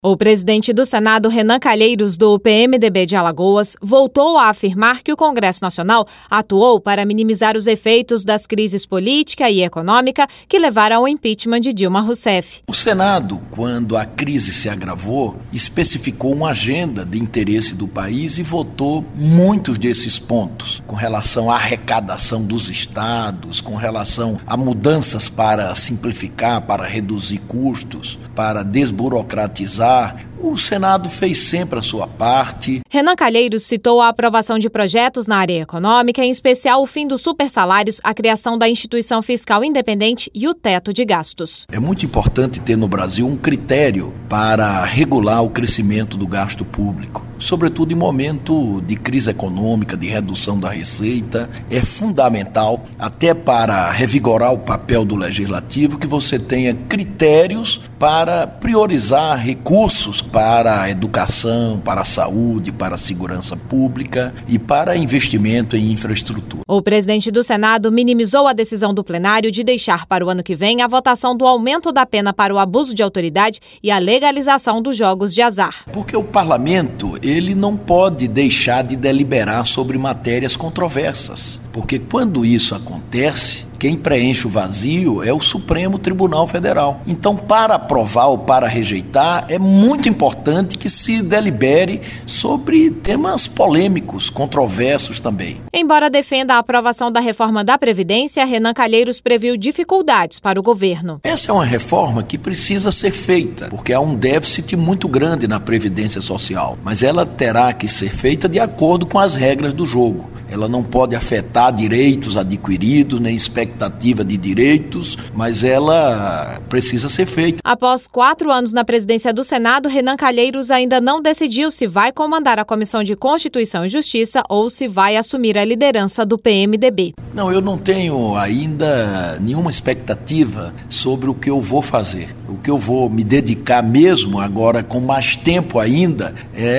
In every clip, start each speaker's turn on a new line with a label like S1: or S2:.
S1: O presidente do Senado, Renan Calheiros, do PMDB de Alagoas, voltou a afirmar que o Congresso Nacional atuou para minimizar os efeitos das crises política e econômica que levaram ao impeachment de Dilma Rousseff.
S2: O Senado, quando a crise se agravou, especificou uma agenda de interesse do país e votou muitos desses pontos, com relação à arrecadação dos estados, com relação a mudanças para simplificar, para reduzir custos, para desburocratizar. O Senado fez sempre a sua parte.
S1: Renan Calheiros citou a aprovação de projetos na área econômica, em especial o fim dos supersalários, a criação da instituição fiscal independente e o teto de gastos.
S2: É muito importante ter no Brasil um critério para regular o crescimento do gasto público. Sobretudo em momento de crise econômica, de redução da receita, é fundamental, até para revigorar o papel do legislativo, que você tenha critérios para priorizar recursos para a educação, para a saúde, para a segurança pública e para investimento em infraestrutura.
S1: O presidente do Senado minimizou a decisão do plenário de deixar para o ano que vem a votação do aumento da pena para o abuso de autoridade e a legalização dos jogos de azar.
S2: Porque o parlamento, ele não pode deixar de deliberar sobre matérias controversas, porque quando isso acontece, quem preenche o vazio é o Supremo Tribunal Federal. Então, para aprovar ou para rejeitar, é muito importante que se delibere sobre temas polêmicos, controversos também.
S1: Embora defenda a aprovação da reforma da Previdência, Renan Calheiros previu dificuldades para o governo.
S2: Essa é uma reforma que precisa ser feita, porque há um déficit muito grande na Previdência Social, mas ela terá que ser feita de acordo com as regras do jogo. Ela não pode afetar direitos adquiridos, nem expectativa de direitos, mas ela precisa ser feita.
S1: Após 4 anos na presidência do Senado, Renan Calheiros ainda não decidiu se vai comandar a Comissão de Constituição e Justiça ou se vai assumir a liderança do PMDB.
S2: Não, eu não tenho ainda nenhuma expectativa sobre o que eu vou fazer. O que eu vou me dedicar mesmo agora, com mais tempo ainda,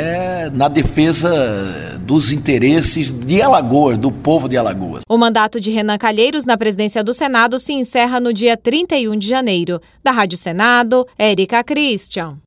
S2: é na defesa dos interesses de Alagoas, do povo de Alagoas.
S1: O mandato de Renan Calheiros na presidência do Senado se encerra no dia 31 de janeiro. Da Rádio Senado, Érica Christian.